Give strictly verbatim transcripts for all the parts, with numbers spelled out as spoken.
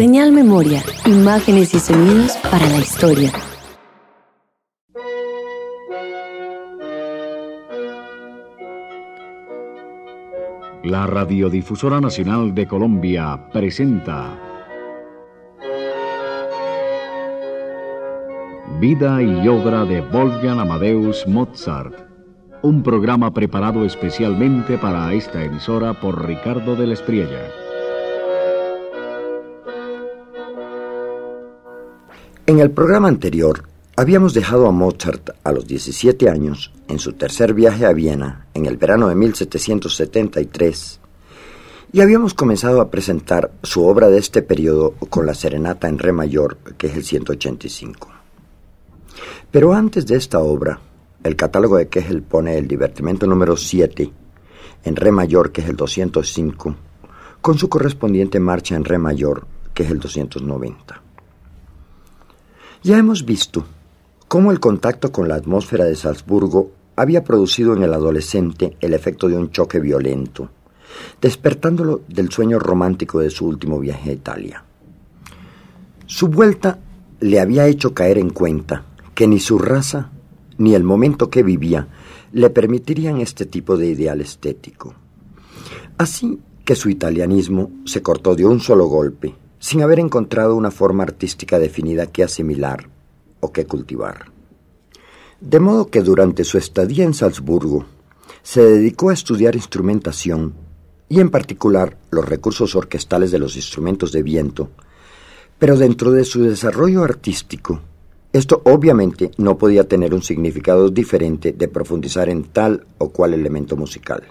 Señal Memoria, imágenes y sonidos para la historia. La Radiodifusora Nacional de Colombia presenta Vida y obra de Wolfgang Amadeus Mozart, un programa preparado especialmente para esta emisora por Ricardo de la Espriella. En el programa anterior habíamos dejado a Mozart a los diecisiete años en su tercer viaje a Viena en el verano de mil setecientos setenta y tres y habíamos comenzado a presentar su obra de este periodo con la serenata en re mayor, que es el ciento ochenta y cinco. Pero antes de esta obra, el catálogo de Köchel pone el divertimento número siete en re mayor, que es el doscientos cinco, con su correspondiente marcha en re mayor, que es el doscientos noventa. Ya hemos visto cómo el contacto con la atmósfera de Salzburgo había producido en el adolescente el efecto de un choque violento, despertándolo del sueño romántico de su último viaje a Italia. Su vuelta le había hecho caer en cuenta que ni su raza ni el momento que vivía le permitirían este tipo de ideal estético. Así que su italianismo se cortó de un solo golpe, sin haber encontrado una forma artística definida que asimilar o que cultivar. De modo que durante su estadía en Salzburgo se dedicó a estudiar instrumentación y en particular los recursos orquestales de los instrumentos de viento, pero dentro de su desarrollo artístico, esto obviamente no podía tener un significado diferente de profundizar en tal o cual elemento musical.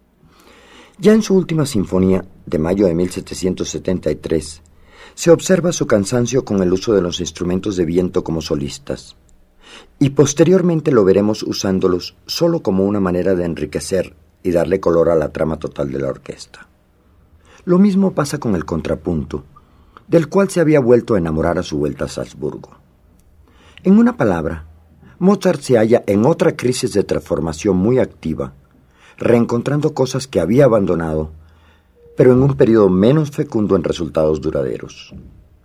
Ya en su última sinfonía, de mayo de mil setecientos setenta y tres, se observa su cansancio con el uso de los instrumentos de viento como solistas, y posteriormente lo veremos usándolos solo como una manera de enriquecer y darle color a la trama total de la orquesta. Lo mismo pasa con el contrapunto, del cual se había vuelto a enamorar a su vuelta a Salzburgo. En una palabra, Mozart se halla en otra crisis de transformación muy activa, reencontrando cosas que había abandonado, pero en un periodo menos fecundo en resultados duraderos.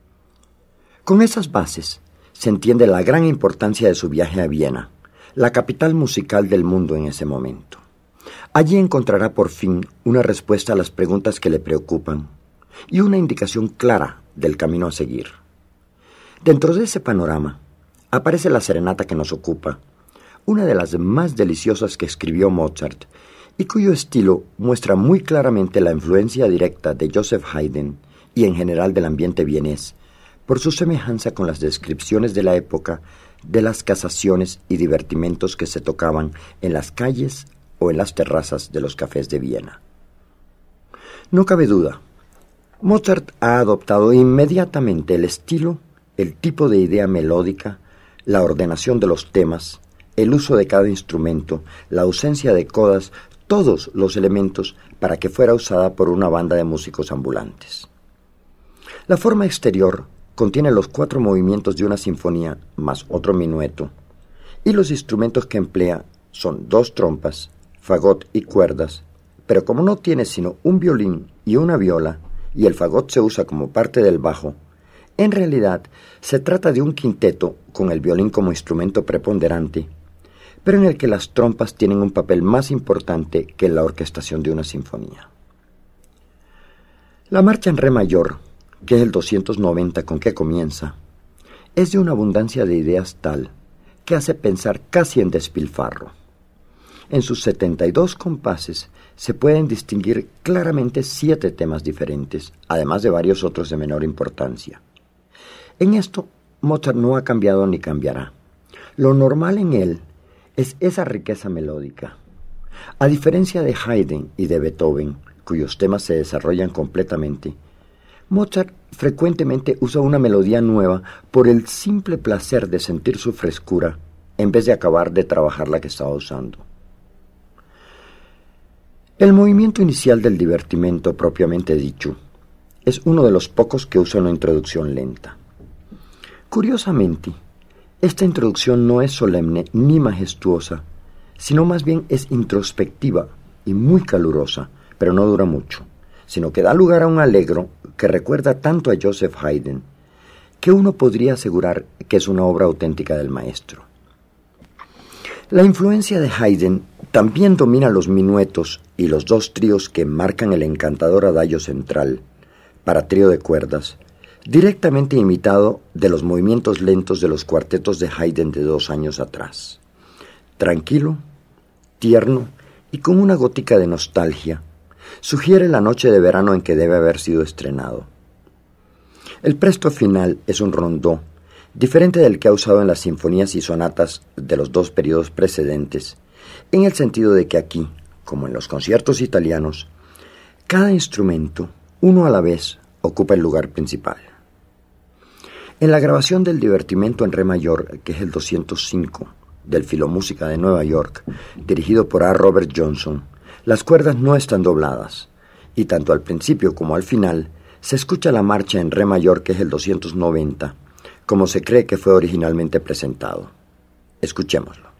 Con esas bases se entiende la gran importancia de su viaje a Viena, la capital musical del mundo en ese momento. Allí encontrará por fin una respuesta a las preguntas que le preocupan y una indicación clara del camino a seguir. Dentro de ese panorama aparece la serenata que nos ocupa, una de las más deliciosas que escribió Mozart, y cuyo estilo muestra muy claramente la influencia directa de Joseph Haydn y en general del ambiente vienés, por su semejanza con las descripciones de la época de las casaciones y divertimentos que se tocaban en las calles o en las terrazas de los cafés de Viena. No cabe duda, Mozart ha adoptado inmediatamente el estilo, el tipo de idea melódica, la ordenación de los temas, el uso de cada instrumento, la ausencia de codas, todos los elementos para que fuera usada por una banda de músicos ambulantes. La forma exterior contiene los cuatro movimientos de una sinfonía más otro minueto, y los instrumentos que emplea son dos trompas, fagot y cuerdas, pero como no tiene sino un violín y una viola, y el fagot se usa como parte del bajo, en realidad se trata de un quinteto con el violín como instrumento preponderante, pero en el que las trompas tienen un papel más importante que en la orquestación de una sinfonía. La marcha en re mayor, que es el doscientos noventa con que comienza, es de una abundancia de ideas tal que hace pensar casi en despilfarro. En sus setenta y dos compases se pueden distinguir claramente siete temas diferentes, además de varios otros de menor importancia. En esto, Mozart no ha cambiado ni cambiará. Lo normal en él es esa riqueza melódica. A diferencia de Haydn y de Beethoven, cuyos temas se desarrollan completamente, Mozart frecuentemente usa una melodía nueva por el simple placer de sentir su frescura, en vez de acabar de trabajar la que estaba usando. El movimiento inicial del divertimento propiamente dicho es uno de los pocos que usa una introducción lenta. Curiosamente, esta introducción no es solemne ni majestuosa, sino más bien es introspectiva y muy calurosa, pero no dura mucho, sino que da lugar a un allegro que recuerda tanto a Joseph Haydn que uno podría asegurar que es una obra auténtica del maestro. La influencia de Haydn también domina los minuetos y los dos tríos que marcan el encantador adagio central para trío de cuerdas, directamente imitado de los movimientos lentos de los cuartetos de Haydn de dos años atrás. Tranquilo, tierno y con una gótica de nostalgia, sugiere la noche de verano en que debe haber sido estrenado. El presto final es un rondó, diferente del que ha usado en las sinfonías y sonatas de los dos periodos precedentes, en el sentido de que aquí, como en los conciertos italianos, cada instrumento, uno a la vez, ocupa el lugar principal. En la grabación del divertimento en re mayor, que es el doscientos cinco del Filomúsica de Nueva York, dirigido por A. Robert Johnson, las cuerdas no están dobladas, y tanto al principio como al final se escucha la marcha en re mayor, que es el doscientos noventa, como se cree que fue originalmente presentado. Escuchémoslo.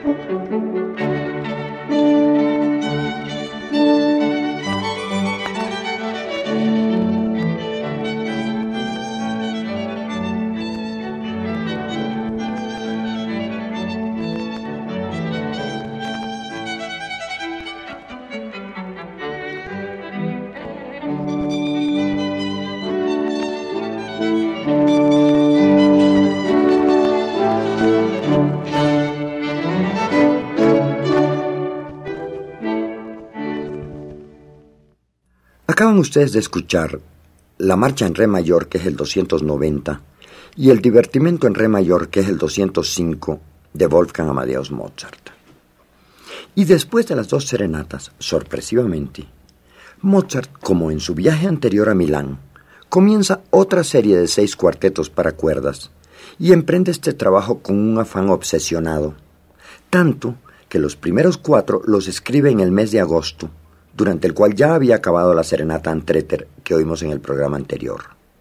Acaban ustedes de escuchar la marcha en re mayor, que es el doscientos noventa, y el divertimento en re mayor, que es el doscientos cinco, de Wolfgang Amadeus Mozart. Y después de las dos serenatas, sorpresivamente, Mozart, como en su viaje anterior a Milán, comienza otra serie de seis cuartetos para cuerdas y emprende este trabajo con un afán obsesionado, tanto que los primeros cuatro los escribe en el mes de agosto, durante el cual ya había acabado la serenata Antreter que oímos en el programa anterior.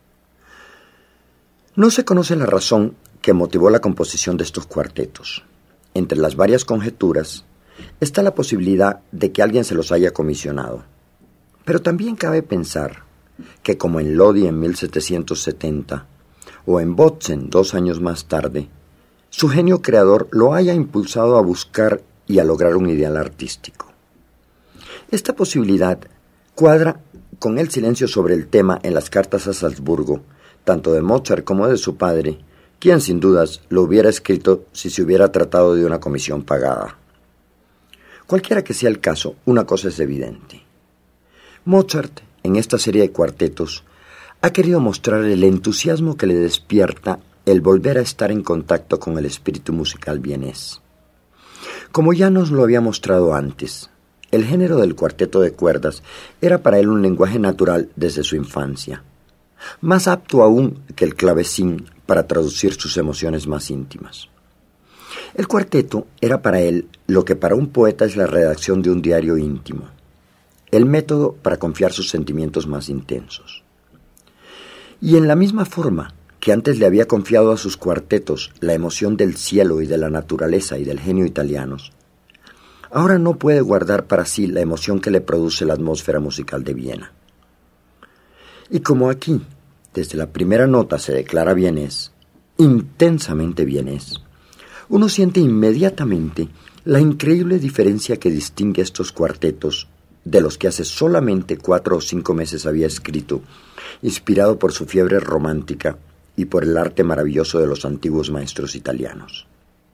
No se conoce la razón que motivó la composición de estos cuartetos. Entre las varias conjeturas está la posibilidad de que alguien se los haya comisionado. Pero también cabe pensar que, como en Lodi en mil setecientos setenta o en Botzen dos años más tarde, su genio creador lo haya impulsado a buscar y a lograr un ideal artístico. Esta posibilidad cuadra con el silencio sobre el tema en las cartas a Salzburgo, tanto de Mozart como de su padre, quien sin dudas lo hubiera escrito si se hubiera tratado de una comisión pagada. Cualquiera que sea el caso, una cosa es evidente. Mozart, en esta serie de cuartetos, ha querido mostrar el entusiasmo que le despierta el volver a estar en contacto con el espíritu musical vienés. Como ya nos lo había mostrado antes, el género del cuarteto de cuerdas era para él un lenguaje natural desde su infancia, más apto aún que el clavecín para traducir sus emociones más íntimas. El cuarteto era para él lo que para un poeta es la redacción de un diario íntimo, el método para confiar sus sentimientos más intensos. Y en la misma forma que antes le había confiado a sus cuartetos la emoción del cielo y de la naturaleza y del genio italianos, ahora no puede guardar para sí la emoción que le produce la atmósfera musical de Viena. Y como aquí, desde la primera nota se declara vienés, intensamente vienés, uno siente inmediatamente la increíble diferencia que distingue estos cuartetos de los que hace solamente cuatro o cinco meses había escrito, inspirado por su fiebre romántica y por el arte maravilloso de los antiguos maestros italianos.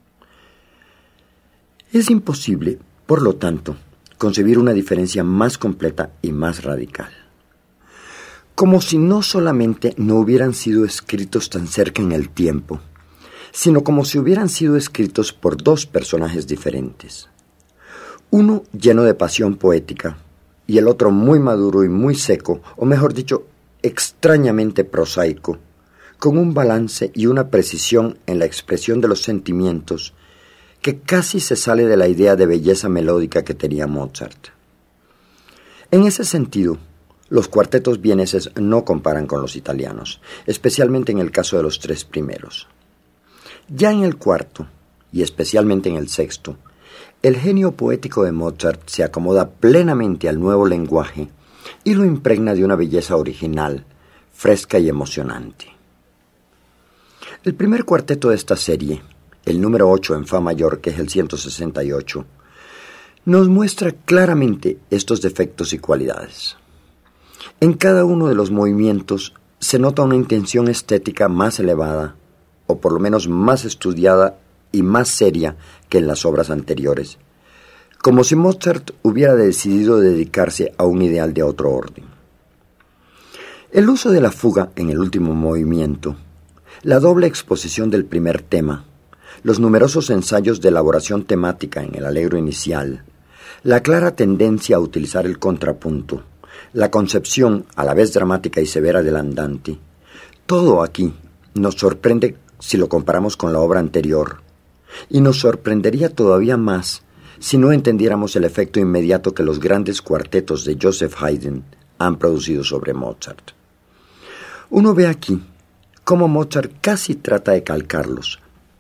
Es imposible, por lo tanto, concebir una diferencia más completa y más radical. Como si no solamente no hubieran sido escritos tan cerca en el tiempo, sino como si hubieran sido escritos por dos personajes diferentes. Uno lleno de pasión poética y el otro muy maduro y muy seco, o mejor dicho, extrañamente prosaico, con un balance y una precisión en la expresión de los sentimientos que casi se sale de la idea de belleza melódica que tenía Mozart. En ese sentido, los cuartetos vieneses no comparan con los italianos, especialmente en el caso de los tres primeros. Ya en el cuarto, y especialmente en el sexto, el genio poético de Mozart se acomoda plenamente al nuevo lenguaje y lo impregna de una belleza original, fresca y emocionante. El primer cuarteto de esta serie, el número ocho en fa mayor, que es el ciento sesenta y ocho, nos muestra claramente estos defectos y cualidades. En cada uno de los movimientos se nota una intención estética más elevada, o por lo menos más estudiada y más seria que en las obras anteriores, como si Mozart hubiera decidido dedicarse a un ideal de otro orden. El uso de la fuga en el último movimiento, la doble exposición del primer tema, los numerosos ensayos de elaboración temática en el allegro inicial, la clara tendencia a utilizar el contrapunto, la concepción a la vez dramática y severa del andante, todo aquí nos sorprende si lo comparamos con la obra anterior, y nos sorprendería todavía más si no entendiéramos el efecto inmediato que los grandes cuartetos de Joseph Haydn han producido sobre Mozart. Uno ve aquí cómo Mozart casi trata de calcarlos,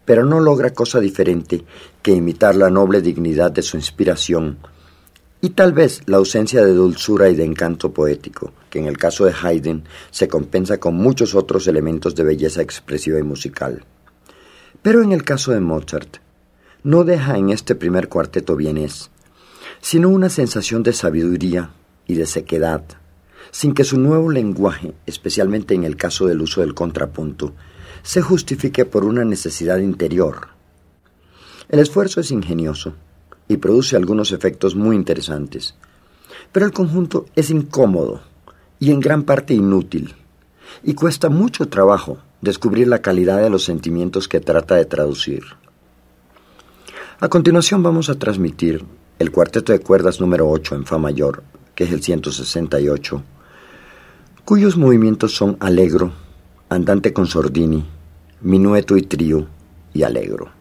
pero no logra cosa diferente que imitar la noble dignidad de su inspiración y tal vez la ausencia de dulzura y de encanto poético, que en el caso de Haydn se compensa con muchos otros elementos de belleza expresiva y musical. Pero en el caso de Mozart, no deja en este primer cuarteto vienés, sino una sensación de sabiduría y de sequedad, sin que su nuevo lenguaje, especialmente en el caso del uso del contrapunto, se justifique por una necesidad interior. El esfuerzo es ingenioso y produce algunos efectos muy interesantes, pero el conjunto es incómodo y en gran parte inútil, y cuesta mucho trabajo descubrir la calidad de los sentimientos que trata de traducir. A continuación vamos a transmitir el cuarteto de cuerdas número ocho en fa mayor, que es el ciento sesenta y ocho, cuyos movimientos son allegro, andante con sordini, minueto y trío y allegro.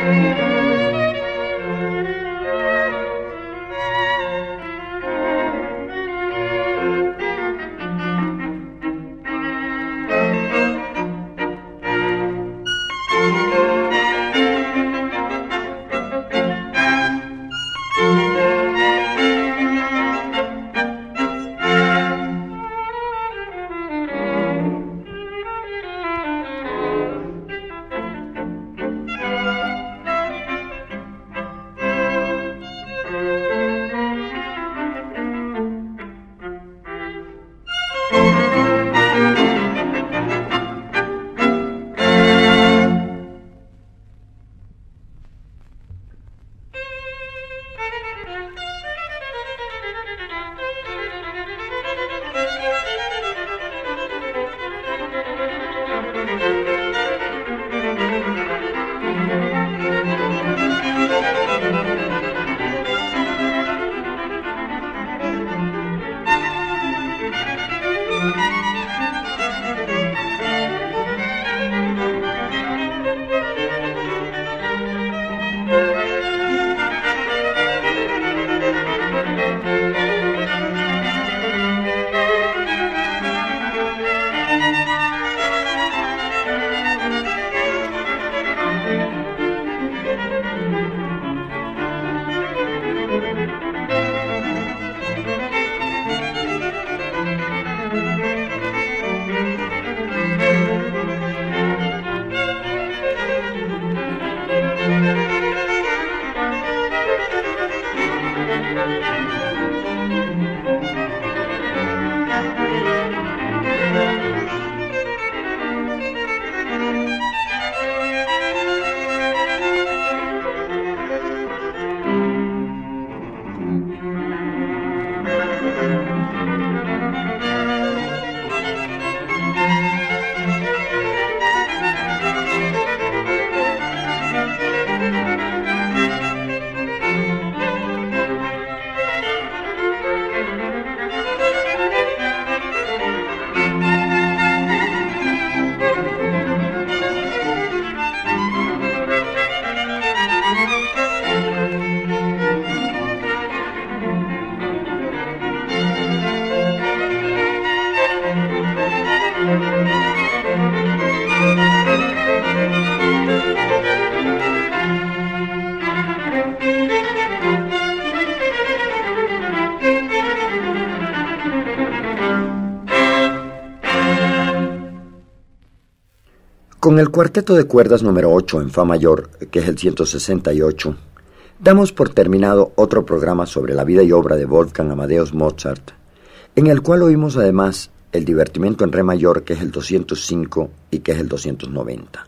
Con el cuarteto de cuerdas número ocho en Fa mayor, que es el ciento sesenta y ocho, damos por terminado otro programa sobre la vida y obra de Wolfgang Amadeus Mozart, en el cual oímos además el divertimento en Re mayor, que es el doscientos cinco y que es el doscientos noventa.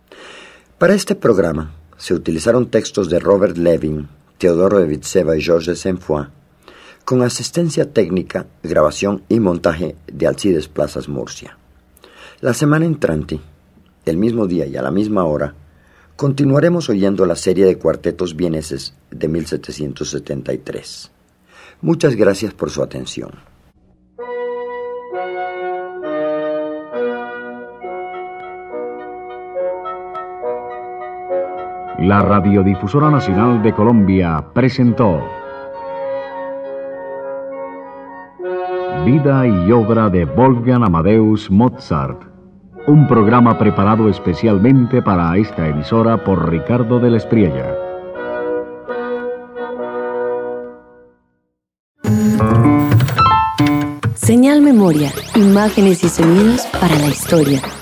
Para este programa se utilizaron textos de Robert Levin, Teodoro de Vitseva y Georges de Saint-Foy, con asistencia técnica, grabación y montaje de Alcides Plazas Murcia. La semana entrante, el mismo día y a la misma hora, continuaremos oyendo la serie de cuartetos vieneses de mil setecientos setenta y tres. Muchas gracias por su atención. La Radiodifusora Nacional de Colombia presentó Vida y obra de Wolfgang Amadeus Mozart, un programa preparado especialmente para esta emisora por Ricardo de la Espriella. Señal Memoria, imágenes y sonidos para la historia.